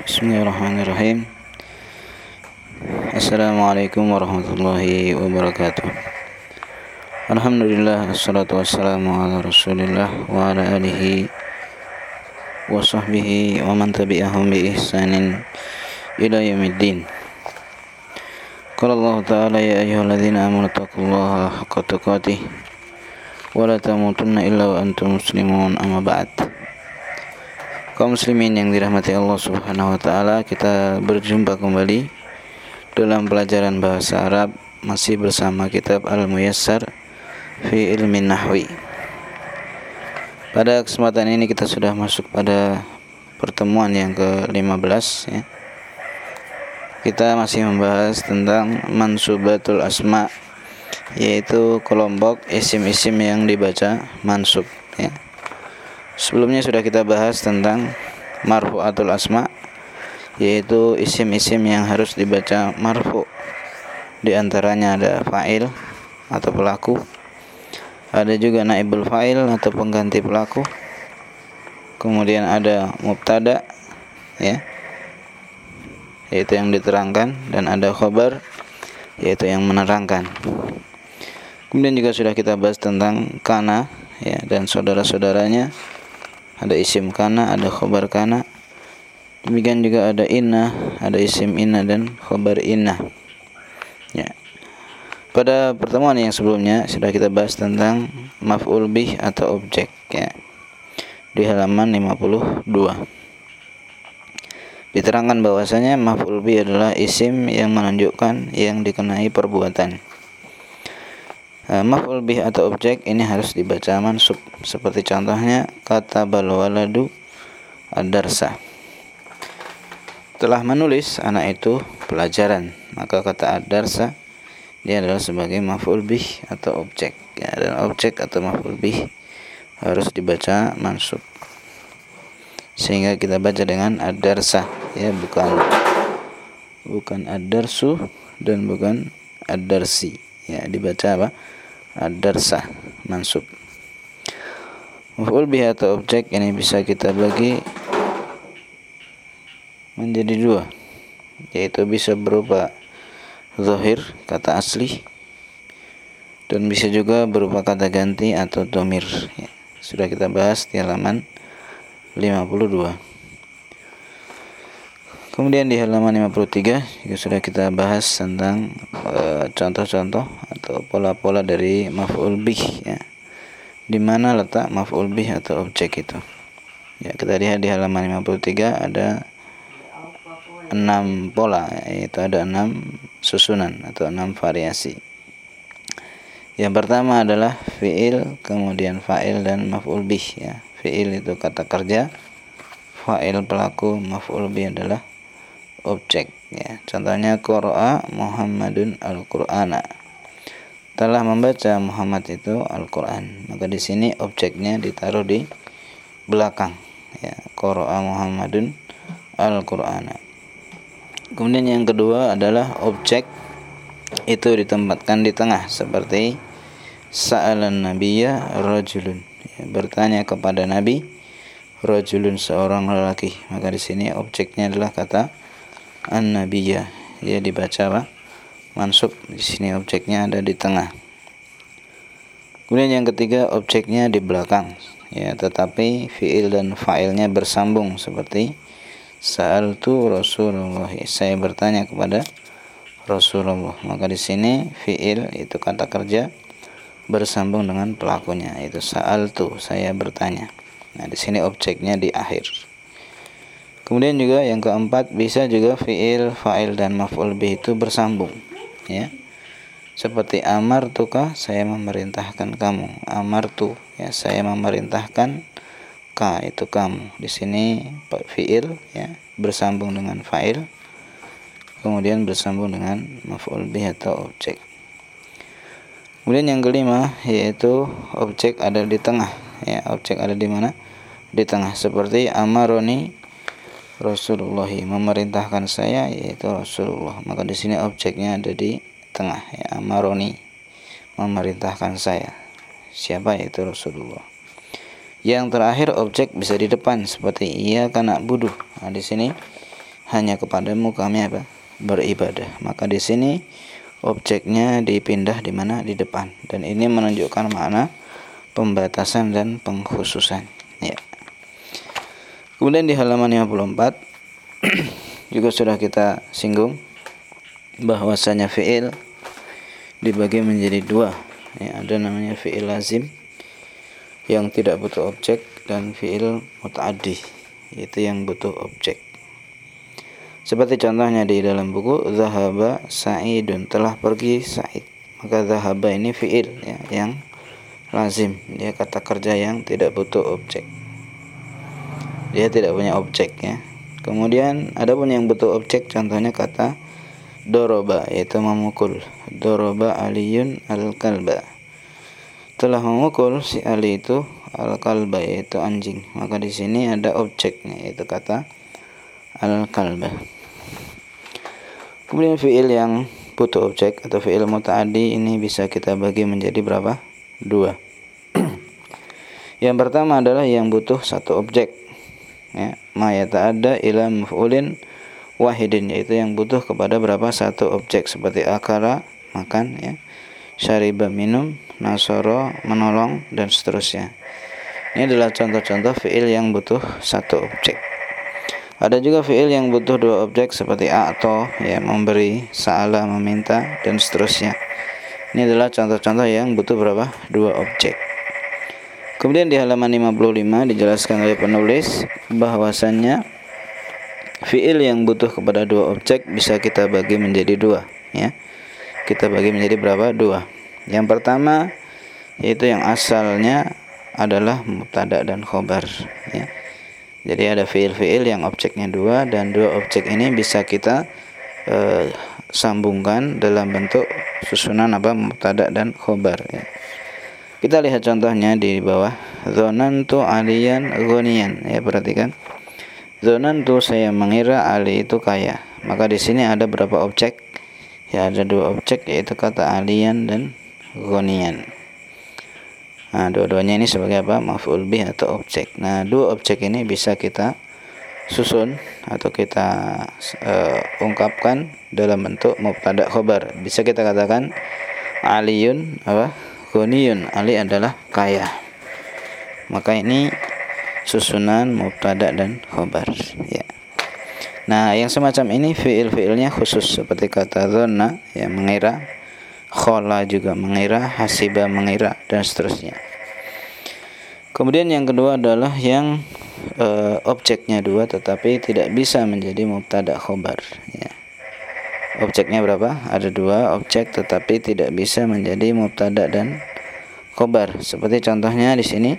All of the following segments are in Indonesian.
Bismillahirrahmanirrahim. Assalamualaikum warahmatullahi wabarakatuh. Alhamdulillah, assalatu wassalamu ala rasulillah wa ala alihi wa sahbihi wa man tabi'ahum bi ihsanin ila yaumiddin. Qala Allah ta'ala, ya ayyuhalladzina amanu taqullaha haqqa tuqatih wa la tamutunna illa wa antum muslimun, amma ba'd. Kaum muslimin yang dirahmati Allah Subhanahu wa taala, kita berjumpa kembali dalam pelajaran bahasa Arab, masih bersama kitab Al-Muyassar fi Ilmi Nahwi. Pada kesempatan ini kita sudah masuk pada pertemuan yang ke-15 ya. Kita masih membahas tentang mansubatul asma, yaitu kelompok isim-isim yang dibaca mansub ya. Sebelumnya sudah kita bahas tentang marfu'atul asma, yaitu isim-isim yang harus dibaca marfu'. Di antaranya ada fa'il atau pelaku, ada juga naibul fa'il atau pengganti pelaku, kemudian ada mubtada ya, yaitu yang diterangkan, dan ada khobar, yaitu yang menerangkan. Kemudian juga sudah kita bahas tentang kana ya, dan saudara-saudaranya. Ada isim kana, ada khobar kana. Demikian juga ada inna, ada isim inna dan khobar inna ya. Pada pertemuan yang sebelumnya sudah kita bahas tentang maf'ul bih atau objek ya, di halaman 52. Diterangkan bahwasanya maf'ul bih adalah isim yang menunjukkan yang dikenai perbuatan. Maf'ul bih atau objek ini harus dibaca mansub, seperti contohnya kata bal waladu ad-darsa, telah menulis anak itu pelajaran, maka kata ad-darsa dia adalah sebagai maf'ul bih atau objek ya, dan objek atau maf'ul bih harus dibaca mansub, sehingga kita baca dengan ad-darsa ya, bukan ad-darsu dan bukan ad-darsi ya, dibaca apa? Ad-darsa mansub. Maf'ul bih atau objek ini bisa kita bagi menjadi dua, yaitu bisa berupa zahir, kata asli, dan bisa juga berupa kata ganti atau dhamir ya. Sudah kita bahas di halaman 52. Kemudian di halaman 53 juga sudah kita bahas tentang contoh-contoh atau pola-pola dari maf'ul bih ya, di mana letak maf'ul bih atau objek itu ya. Kita lihat di halaman 53 ada 6 pola, yaitu ada 6 susunan atau 6 variasi. Yang pertama adalah fi'il, kemudian fa'il dan maf'ul bih ya. Fi'il itu kata kerja, fa'il pelaku, maf'ul bih adalah objek ya. Contohnya qara'a Muhammadun al-Qur'ana, telah membaca Muhammad itu Al-Qur'an, maka di sini objeknya ditaruh di belakang ya, qara'a Muhammadun al-Qur'ana. Kemudian yang kedua adalah objek itu ditempatkan di tengah, seperti sa'alan nabiyya rajulun ya, bertanya kepada nabi rajulun, seorang lelaki, maka di sini objeknya adalah kata an-nabiyya, dia dibaca apa? Mansub. Di sini objeknya ada di tengah. Kemudian yang ketiga, objeknya di belakang ya, tetapi fi'il dan fa'ilnya bersambung, seperti sa'altu Rasulullah, saya bertanya kepada Rasulullah, maka di sini fi'il itu kata kerja bersambung dengan pelakunya, yaitu sa'altu, saya bertanya. Nah, di sini objeknya di akhir. Kemudian juga yang keempat, bisa juga fi'il, fa'il dan maf'ul bih itu bersambung ya. Seperti amartuka, saya memerintahkan kamu. Amartu ya, saya memerintahkan ka, itu kamu. Di sini fi'il ya bersambung dengan fa'il, kemudian bersambung dengan maf'ul bih atau objek. Kemudian yang kelima, yaitu objek ada di tengah ya. Objek ada di mana? Di tengah, seperti amaroni Rasulullah, memerintahkan saya, yaitu Rasulullah, maka di sini objeknya ada di tengah ya. Amaroni, memerintahkan saya, siapa? Yaitu Rasulullah. Yang terakhir, objek bisa di depan, seperti iyyaka na'budu. Nah, di sini hanya kepadamu kami beribadah. Maka di sini objeknya dipindah di mana? Di depan. Dan ini menunjukkan makna pembatasan dan pengkhususan. Ya. Kemudian di halaman 54 juga sudah kita singgung bahwasanya fi'il dibagi menjadi dua. Ya, ada namanya fi'il lazim yang tidak butuh objek dan fi'il muta'addi, yaitu yang butuh objek. Seperti contohnya di dalam buku Zahaba Sa'idun, telah pergi Sa'id. Maka zahaba ini fi'il ya, yang lazim, dia kata kerja yang tidak butuh objek. Dia tidak punya objek ya. Kemudian ada pun yang butuh objek, contohnya kata doroba, yaitu memukul. Doroba Aliyun al-kalba, telah memukul si Ali itu al-kalba, yaitu anjing. Maka di sini ada objeknya, yaitu kata al-kalba. Kemudian fi'il yang butuh objek atau fi'il muta'addi ini bisa kita bagi menjadi berapa? Dua. Yang pertama adalah yang butuh satu objek, ya, ma yata'adda ila maf'ulin wahidin, yaitu yang butuh kepada berapa? Satu objek, seperti akala makan ya, syariba minum, nasara menolong, dan seterusnya. Ini adalah contoh-contoh fi'il yang butuh satu objek. Ada juga fi'il yang butuh dua objek, seperti a'to ya, memberi, sa'ala meminta, dan seterusnya. Ini adalah contoh-contoh yang butuh berapa? Dua objek. Kemudian di halaman 55 dijelaskan oleh penulis bahwasannya fi'il yang butuh kepada dua objek bisa kita bagi menjadi dua ya. Kita bagi menjadi berapa? Dua. Yang pertama yaitu yang asalnya adalah mubtada dan khobar ya. Jadi ada fi'il-fi'il yang objeknya dua, dan dua objek ini bisa kita sambungkan dalam bentuk susunan mubtada dan khobar ya. Kita lihat contohnya di bawah. Dzanantu aliyan ghaniyan ya, perhatikan. Dzanantu, saya mengira Ali itu kaya. Maka di sini ada berapa objek? Ya, ada dua objek, yaitu kata aliyan dan ghaniyan. Nah, dua-duanya ini sebagai maf'ul bih atau objek. Nah, dua objek ini bisa kita susun atau kita ungkapkan dalam bentuk mubtada khobar. Bisa kita katakan aliyun ghaniyun, Ali adalah kaya. Maka ini susunan mubtada dan khobar ya. Nah, yang semacam ini fi'il-fi'ilnya khusus, seperti kata dzanna ya, mengira, khala juga mengira, hasiba mengira, dan seterusnya. Kemudian yang kedua adalah yang objeknya dua tetapi tidak bisa menjadi mubtada khobar ya. Objeknya berapa? Ada dua objek tetapi tidak bisa menjadi mubtada dan khobar. Seperti contohnya di sini,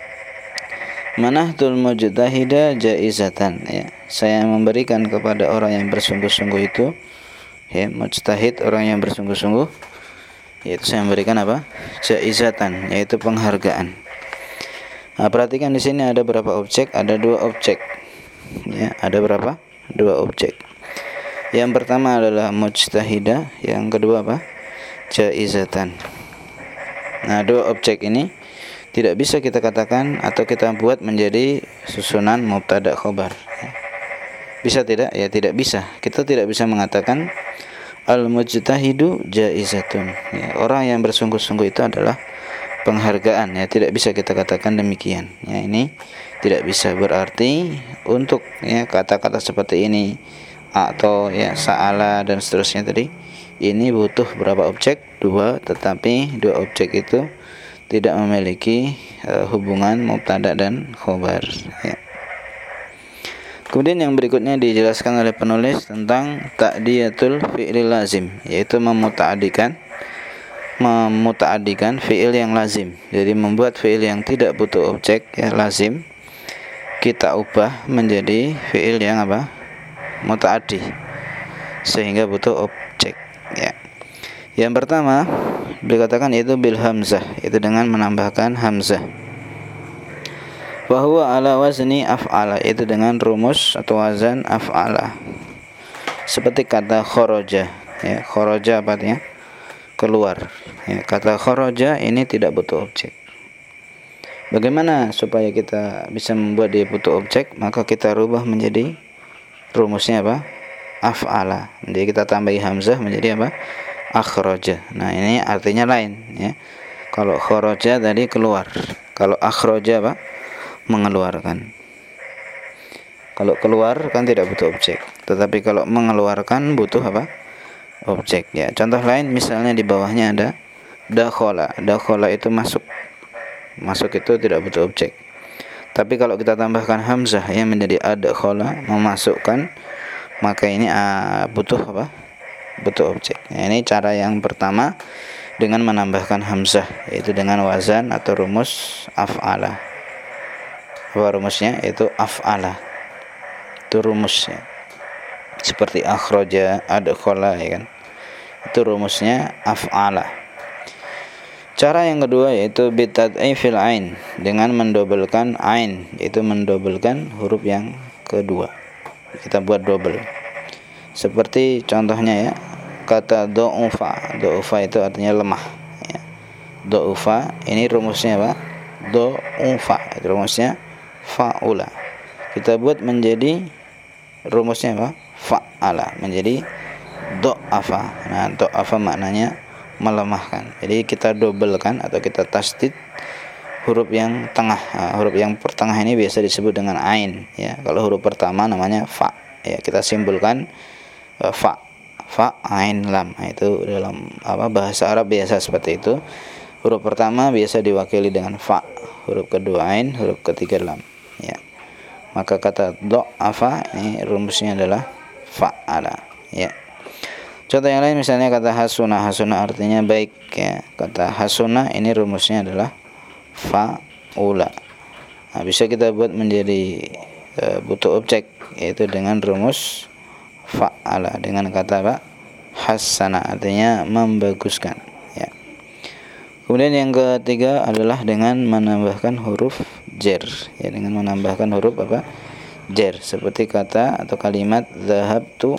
manahtul mujtahida jaizatan ya. Saya memberikan kepada orang yang bersungguh-sungguh itu ya, mujtahid, orang yang bersungguh-sungguh, yaitu saya memberikan jaizatan, yaitu penghargaan. Nah, perhatikan di sini ada berapa objek? Ada dua objek ya. Ada berapa? Dua objek. Yang pertama adalah mujtahida, yang kedua jaizatan. Nah, dua objek ini tidak bisa kita katakan atau kita buat menjadi susunan mubtada khobar. Bisa tidak? Ya, tidak bisa. Kita tidak bisa mengatakan al-mujtahidu jaizatun ya, orang yang bersungguh-sungguh itu adalah penghargaan ya, tidak bisa kita katakan demikian ya. Ini tidak bisa. Berarti untuk ya kata-kata seperti ini atau ya sa'ala dan seterusnya tadi, ini butuh berapa objek? Dua, tetapi dua objek itu tidak memiliki hubungan mubtada dan khobar ya. Kemudian yang berikutnya dijelaskan oleh penulis tentang ta'diyatul fi'il lazim, yaitu memuta'adikan fi'il yang lazim. Jadi membuat fi'il yang tidak butuh objek ya, lazim, kita ubah menjadi fi'il yang muta'addi, sehingga butuh objek ya. Yang pertama dikatakan yaitu bil hamzah, yaitu dengan menambahkan hamzah. Wa huwa ala wazni af'ala, yaitu dengan rumus atau wazan af'ala. Seperti kata kharaja ya, kharaja artinya keluar ya. Kata kharaja ini tidak butuh objek. Bagaimana supaya kita bisa membuat dia butuh objek? Maka kita rubah menjadi rumusnya apa? Af'ala. Jadi kita tambahi hamzah menjadi apa? Akhraja. Nah, ini artinya lain ya. Kalau kharaja tadi keluar. Kalau akhraja apa? Mengeluarkan. Kalau keluar kan tidak butuh objek. Tetapi kalau mengeluarkan butuh apa? Objek ya. Contoh lain misalnya di bawahnya ada dakhala. Dakhala itu masuk. Masuk itu tidak butuh objek. Tapi kalau kita tambahkan hamzah yang menjadi adkhala, memasukkan, maka ini butuh apa? Butuh objek. Nah, ini cara yang pertama dengan menambahkan hamzah, yaitu dengan wazan atau rumus af'ala. Apa rumusnya? Yaitu af'ala. Itu rumusnya. Seperti akhraja, adkhala, ya kan? Itu rumusnya af'ala. Cara yang kedua yaitu bitad'ifil ain, dengan mendobelkan ain, yaitu mendobelkan huruf yang kedua. Kita buat double. Seperti contohnya ya, kata do'ufa. Do'ufa itu artinya lemah ya. Do'ufa ini rumusnya apa? Do'ufa itu rumusnya fa'ula. Kita buat menjadi rumusnya apa? Fa'ala, menjadi do'afa. Nah, do'afa maknanya melemahkan. Jadi kita dobelkan atau kita tasdid huruf yang tengah. Huruf yang pertengah ini biasa disebut dengan ain ya. Kalau huruf pertama namanya fa ya, kita simbolkan fa ain lam. Nah, itu dalam bahasa Arab biasa seperti itu. Huruf pertama biasa diwakili dengan fa, huruf kedua ain, huruf ketiga lam ya. Maka kata do'afa ini rumusnya adalah fa'ala ya. Contoh yang lain misalnya kata hasuna. Hasuna artinya baik ya. Kata hasuna ini rumusnya adalah fa'ula. Nah, bisa kita buat menjadi butuh objek, yaitu dengan rumus fa'ala, dengan kata apa? Hasana, artinya membaguskan ya. Kemudian yang ketiga adalah dengan menambahkan huruf jar ya, dengan menambahkan huruf apa? Jar, seperti kata atau kalimat zahabtu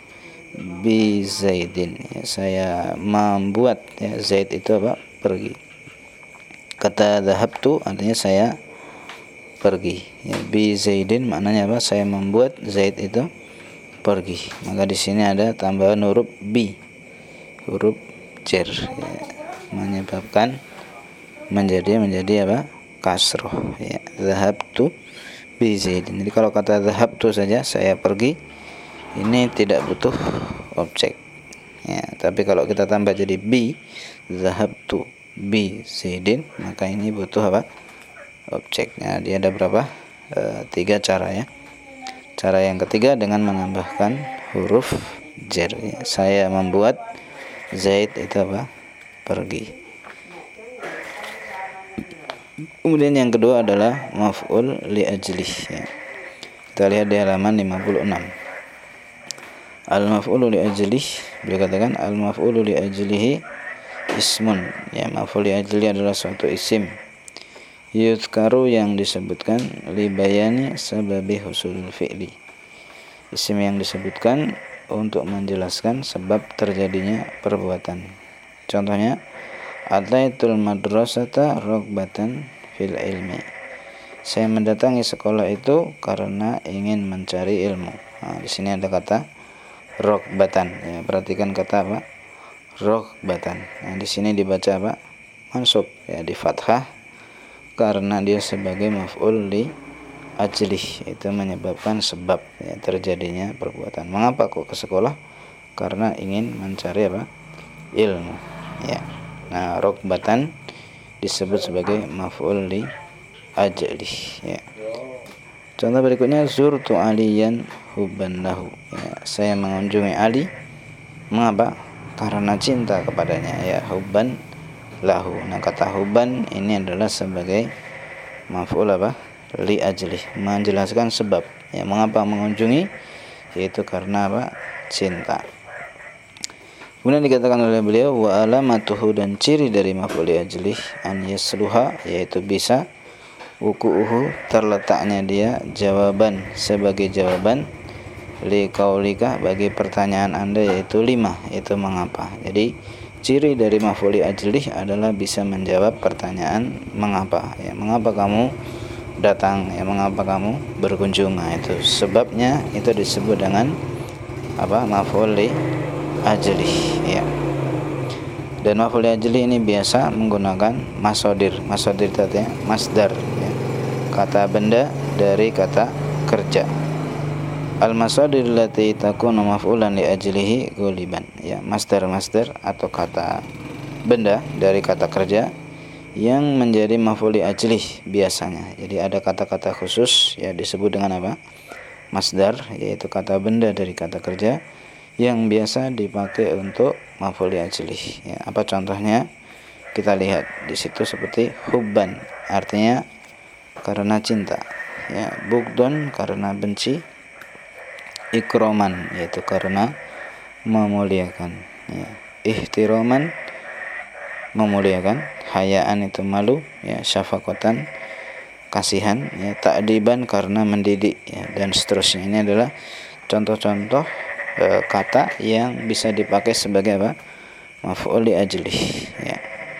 bi zaidin ya, saya membuat ya, zaid itu apa? Pergi. Kata zahabtu artinya saya pergi ya, bi zaidin maknanya apa? Saya membuat zaid itu pergi. Maka di sini ada tambahan huruf bi, huruf jar ya, menyebabkan menjadi apa? Kasroh ya. Zahabtu bi zaidin. Jadi kalau kata zahabtu saja saya pergi, ini tidak butuh objek ya. Tapi kalau kita tambah jadi bi, zahabtu bi zaidin, maka ini butuh apa? Objeknya. Dia ada berapa? 3 cara ya. Cara yang ketiga dengan menambahkan huruf jar ya. Saya membuat zaid itu apa? Pergi. Kemudian yang kedua adalah maf'ul li ajlih ya. Kita lihat di halaman 56. Al-maf'ulu li ajlih, beliau katakan al-maf'ulu li ajlihi ismun ya. Maf'ul li ajlih adalah suatu isim yuzkaru yang disebutkan li bayani sababi husulul fi'li. Isim yang disebutkan untuk menjelaskan sebab terjadinya perbuatan. Contohnya ataitul madrasata raghbatan fil ilmi. Saya mendatangi sekolah itu karena ingin mencari ilmu. Nah, di sini ada kata raghbatan ya. Perhatikan kata apa? Raghbatan. Nah, di sini dibaca apa? Mansub ya, di fathah karena dia sebagai maf'ul li ajlih, itu menyebabkan sebab ya, terjadinya perbuatan. Mengapa kok ke sekolah? Karena ingin mencari apa? Ilmu ya. Nah, raghbatan disebut sebagai maf'ul li ajlih ya. Contoh berikutnya zurtu aliyan hubban lahu ya. Saya mengunjungi Ali, mengapa? Karena cinta kepadanya ya, hubban lahu. Nah, kata hubban ini adalah sebagai maf'ul apa? Li ajlih, menjelaskan sebab ya, mengapa mengunjungi, yaitu karena apa? Cinta. Kemudian dikatakan oleh beliau wa alamatuhu, dan ciri dari maf'ul li ajlih an yasluha, yaitu bisa wuku'uhu, terletaknya dia jawaban, sebagai jawaban li qaulika, bagi pertanyaan Anda, yaitu lima, itu mengapa. Jadi ciri dari maf'ul li ajlih adalah bisa menjawab pertanyaan mengapa ya. Mengapa kamu datang, ya mengapa kamu berkunjung. Nah, itu sebabnya itu disebut dengan apa? Maf'ul li ajli, ya. Dan maf'ul li ajli ini biasa menggunakan masodir. Masodir itu artinya masdar, ya. Kata benda dari kata kerja. Al-masadir allati takunu maf'ulan li ajlihi ghuliban, ya, masdar-masdar atau kata benda dari kata kerja yang menjadi maf'ul li ajlih biasanya. Jadi ada kata-kata khusus, ya, disebut dengan apa? Masdar, yaitu kata benda dari kata kerja yang biasa dipakai untuk maf'ul li ajlih, ya. Apa contohnya? Kita lihat di situ seperti hubban, artinya karena cinta, ya. Bugdon karena benci. Ikroman, yaitu karena memuliakan, ya. Ihtiroman, memuliakan. Hayaan itu malu, ya. Syafaqatan, kasihan, ya. Ta'diban karena mendidik, ya, dan seterusnya. Ini adalah contoh-contoh kata yang bisa dipakai sebagai apa? Maf'ul li ajlih, ya.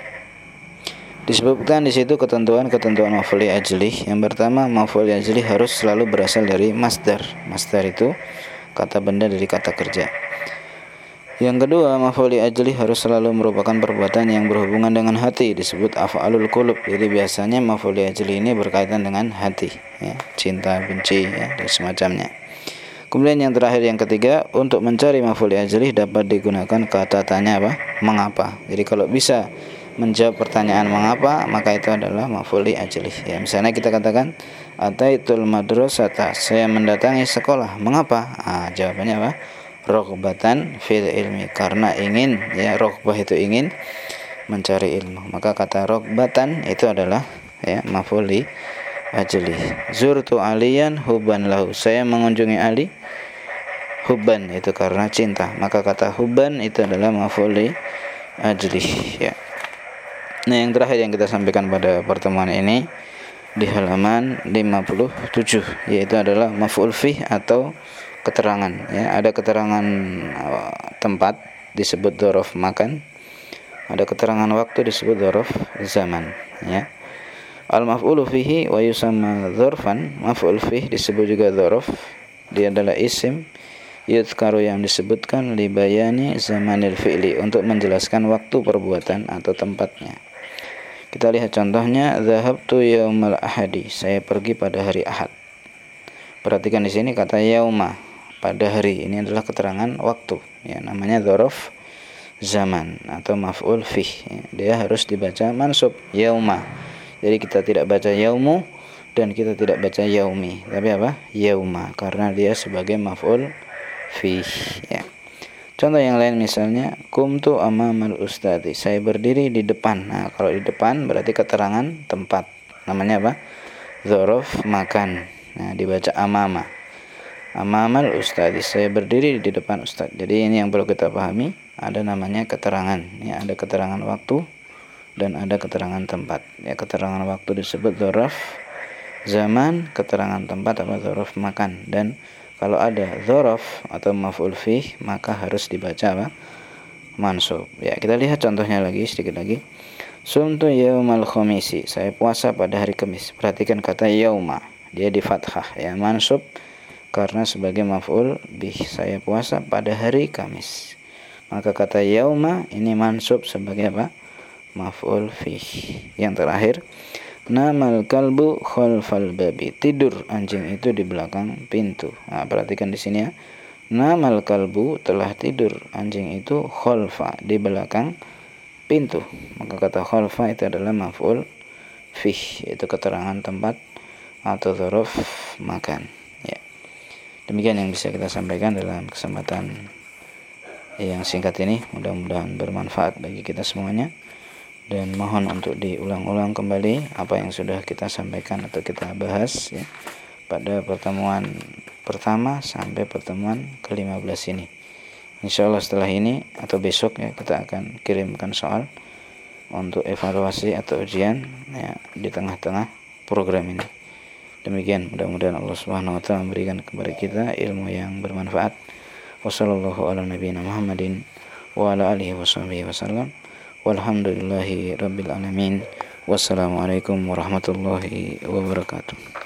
Disebutkan di situ ketentuan-ketentuan maf'ul li ajlih. Yang pertama, maf'ul li ajlih harus selalu berasal dari masdar. Masdar itu kata benda dari kata kerja. Yang kedua, maf'ul li ajlih harus selalu merupakan perbuatan yang berhubungan dengan hati, disebut af'alul qulub. Jadi biasanya maf'ul li ajlih ini berkaitan dengan hati, ya, cinta, benci, ya, dan semacamnya. Kemudian yang terakhir, yang ketiga, untuk mencari maf'ul li ajlih dapat digunakan kata tanya apa? Mengapa. Jadi kalau bisa menjawab pertanyaan mengapa, maka itu adalah maf'ul li ajlih, ya. Misalnya kita katakan ataitul madrasata, saya mendatangi sekolah. Mengapa? Jawabannya apa? Roghbatan fil ilmi, karena ingin, ya. Roghbah itu ingin mencari ilmu, maka kata roghbatan itu adalah, ya, maf'ul li ajlih. Zurtu aliyan hubban lahu, saya mengunjungi Ali hubban, itu karena cinta, maka kata hubban itu adalah maf'ul li ajlih, ya. Nah, yang terakhir yang kita sampaikan pada pertemuan ini di halaman 57, yaitu adalah maf'ul fih atau keterangan, ya. Ada keterangan tempat disebut dzaraf makan, ada keterangan waktu disebut dzaraf zaman, ya. Al maf'ulu fihi wa yusamma dzarfan, maf'ul fih disebut juga dzaraf, dia adalah isim yudhkaru yang disebutkan li bayani zamanil fi'li, untuk menjelaskan waktu perbuatan atau tempatnya. Kita lihat contohnya, zahabtu yaumal ahadi, saya pergi pada hari Ahad. Perhatikan di sini kata yauma, pada hari, ini adalah keterangan waktu, ya, namanya dzaraf zaman atau maf'ul fih, ya. Dia harus dibaca mansub yauma. Jadi kita tidak baca yaumu dan kita tidak baca yaumi, tapi apa? Yauma, karena dia sebagai maf'ul fih, ya. Contoh yang lain misalnya, kumtu amamal ustadi, saya berdiri di depan. Nah, kalau di depan berarti keterangan tempat, namanya apa? Dzaraf makan. Nah, dibaca amama. Amamal ustadi, saya berdiri di depan ustad. Jadi ini yang perlu kita pahami, ada namanya keterangan, ya, ada keterangan waktu dan ada keterangan tempat. Ya, keterangan waktu disebut dzaraf zaman, keterangan tempat apa? Dzaraf makan. Dan kalau ada dzaraf atau maf'ul fih, maka harus dibaca apa? Mansub. Ya, kita lihat contohnya lagi, sedikit lagi. Sumtu yaumal khamisi, saya puasa pada hari Kamis. Perhatikan kata yauma, dia di fathah, ya, mansub karena sebagai maf'ul bih, saya puasa pada hari Kamis. Maka kata yauma ini mansub sebagai apa? Maf'ul fih. Yang terakhir, namal kalbu khalfal babi, tidur anjing itu di belakang pintu. Nah, perhatikan di sini, ya. Namal kalbu, telah tidur anjing itu, khalfa, di belakang pintu. Maka kata khalfa itu adalah maf'ul fih, itu keterangan tempat atau dzaraf makan, ya. Demikian yang bisa kita sampaikan dalam kesempatan yang singkat ini. Mudah-mudahan bermanfaat bagi kita semuanya. Dan mohon untuk diulang-ulang kembali apa yang sudah kita sampaikan atau kita bahas, ya, pada pertemuan pertama sampai pertemuan ke-15 ini. Insyaallah setelah ini atau besok, ya, kita akan kirimkan soal untuk evaluasi atau ujian, ya, di tengah-tengah program ini. Demikian, mudah-mudahan Allah Subhanahu wa taala memberikan kepada kita ilmu yang bermanfaat. Wassallallahu ala nabiyina Muhammadin wa ala alihi washabihi wasallam. Walhamdulillahi rabbil alamin. Wassalamualaikum warahmatullahi wabarakatuh.